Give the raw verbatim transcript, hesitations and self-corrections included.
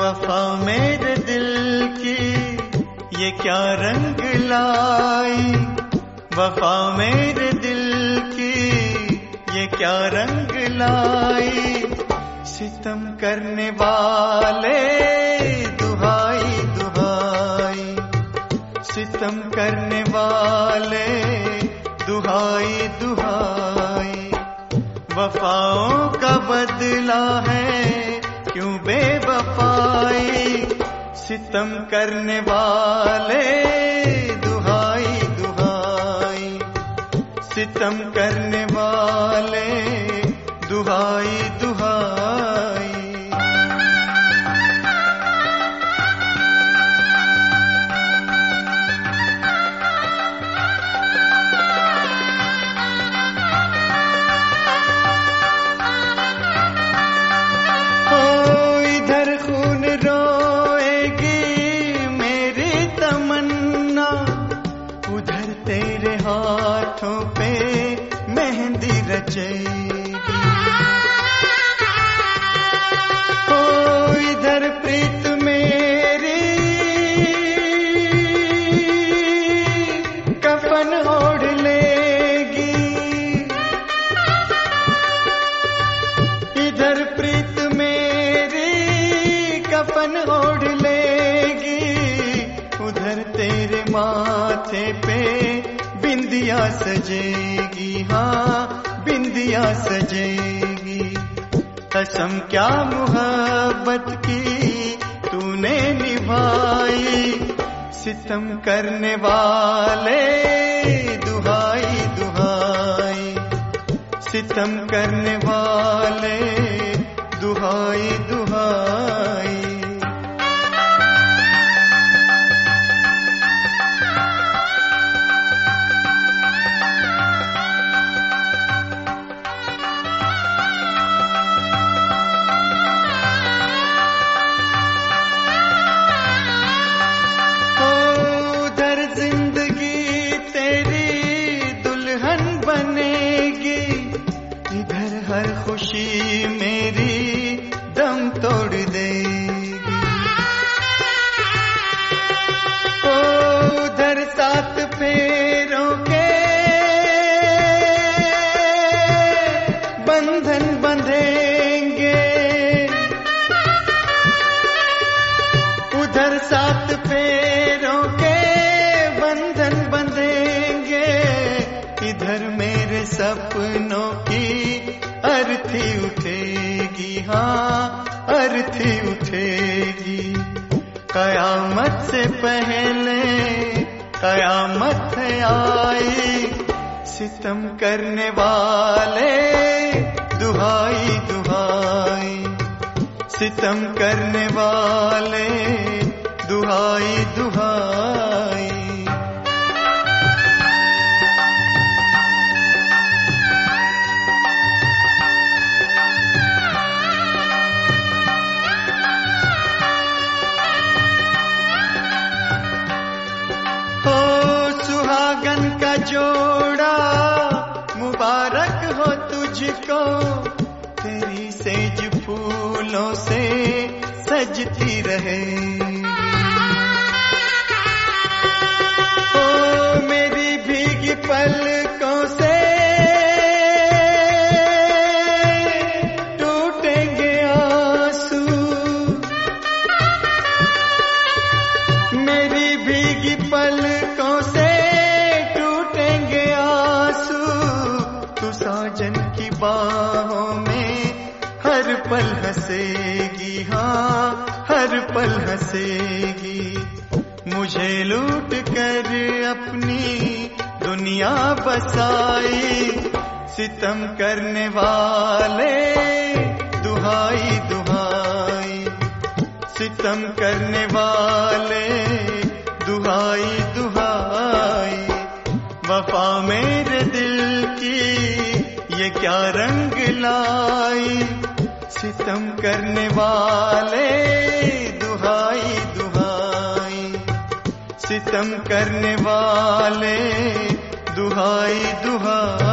वफा मेरे दिल की ये क्या रंग लाई, वफा मेरे दिल की ये क्या रंग लाई। सितम करने वाले दुहाई दुहाई, सितम करने वाले दुहाई दुहाई। वफाओं का बदला है क्यों बेवफाई, सितम करने वाले दुहाई दुहाई, सितम करने वाले दुहाई दुहाई। हाथों पे मेहंदी रचेगी, ओ इधर प्रीत मेरी कफन ओढ़ लेगी, इधर प्रीत मेरी कफन ओढ़ लेगी, उधर तेरे माथे पे बिंदिया सजेगी, हाँ बिंदिया सजेगी। कसम क्या मोहब्बत की तूने निभाई, सितम करने वाले दुहाई दुहाई, सितम करने वाले दुहाई दुहाई। हर खुशी मेरी दम तोड़ देगी, ओ उधर सात फेरों के बंधन बंधेंगे, उधर सात फेरों के बंधन बंधेंगे, इधर मेरे सपनों की अर्थी उठेगी, हाँ अर्थी उठेगी। कयामत से पहले कयामत आई, सितम करने वाले दुहाई दुहाई, सितम करने वाले दुहाई दुहाई। सुहागन का जोड़ा मुबारक हो तुझको, तेरी सेज फूलों से सजती रहेगी, ओ मेरी भीगी पलकों से टूटेंगे आंसू, मेरी भीगी पलकों से साजन की बाहों में हर पल हंसेगी, हाँ हर पल हंसेगी। मुझे लूट कर अपनी दुनिया बसाई, सितम करने वाले दुहाई दुहाई, सितम करने वाले दुहाई दुहाई। वफा मेरे दिल की ये क्या रंग लाई, सितम करने वाले दुहाई दुहाई, सितम करने वाले दुहाई दुहाई।